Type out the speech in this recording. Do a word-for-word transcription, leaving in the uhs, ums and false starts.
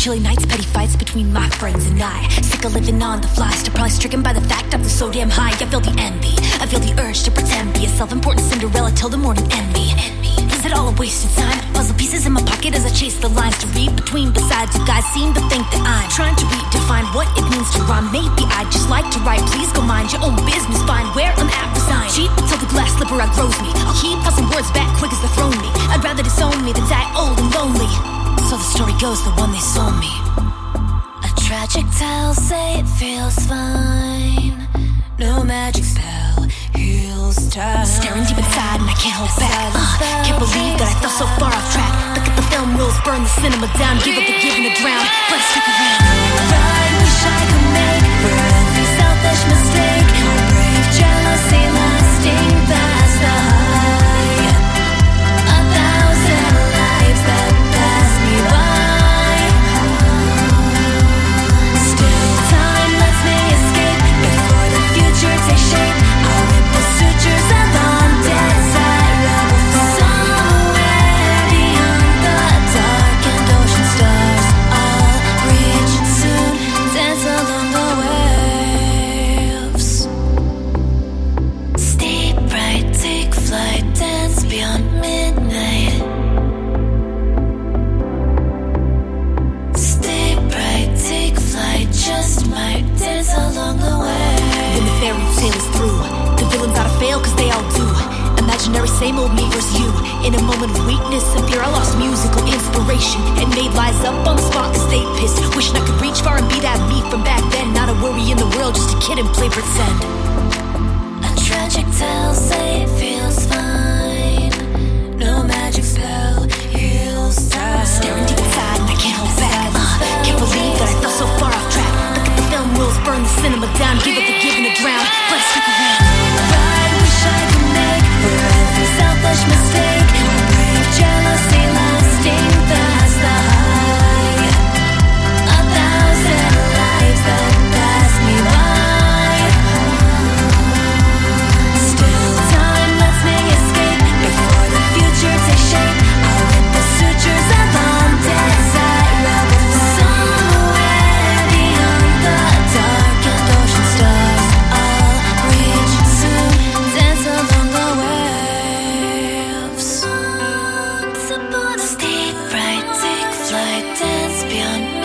Chilly nights, petty fights between my friends and I. Sick of living on the fly, still probably stricken by the fact I'm so damn high. I feel the envy, I feel the urge to pretend be a self-important Cinderella till the morning end me. Is it all a waste of time? Puzzle pieces in my pocket as I chase the lines to read between. Besides, you guys seem to think that I'm trying to redefine what it means to rhyme. Maybe I just like to write. Please go mind your own business. Find where I'm at, resign. Cheat until the glass slipper outgrows me. I'll keep tossing words back quick as they're thrown me. I'd rather disown me than die old and lonely. So the story goes, the one they sold me. A tragic tale, say it feels fine. No magic spell heals time. Staring deep inside and I can't hold back. uh, Can't believe that I fell so far off track. Look at the film rules, burn the cinema down. Give up the giving to drown, but I stick around. I wish I could make for every selfish mistake a brave jealousy lasting past the high. A thousand lives that pass me by. Still time lets me escape before the future takes shape. I'll rip the sutures of undesirable fate. Somewhere beyond the dark and ocean stars, I'll reach soon, dance along the waves. Stay bright, take flight, dance beyond midnight. Stay bright, take flight, just might dance along the way. When the fairy tale is through, the villains gotta fail cause they all do. Imaginary same old me versus you. In a moment of weakness and fear, I lost musical inspiration and made lies up on the spot cause they pissed. Wishing I could reach far and be that me from back then. Not a worry in the world, just a kid and play pretend. A tragic tale, say it feels fine. No magic spell heals time. Staring deep inside and I can't hold back. uh, Can't believe that I fell so far off track. Look at the film rules, burn the cinema down. Give up the giving to drown, but I stick around. I wish I could make for every selfish mistake a brave jealousy lasting past the high. A thousand lives that pass me by. Still time lets me escape before the future takes shape. I'll rip the sutures of undesirable fate. Somewhere beyond the dark and ocean stars, I'll reach soon, dance along the waves. Once upon a stay bright, take flight, dance beyond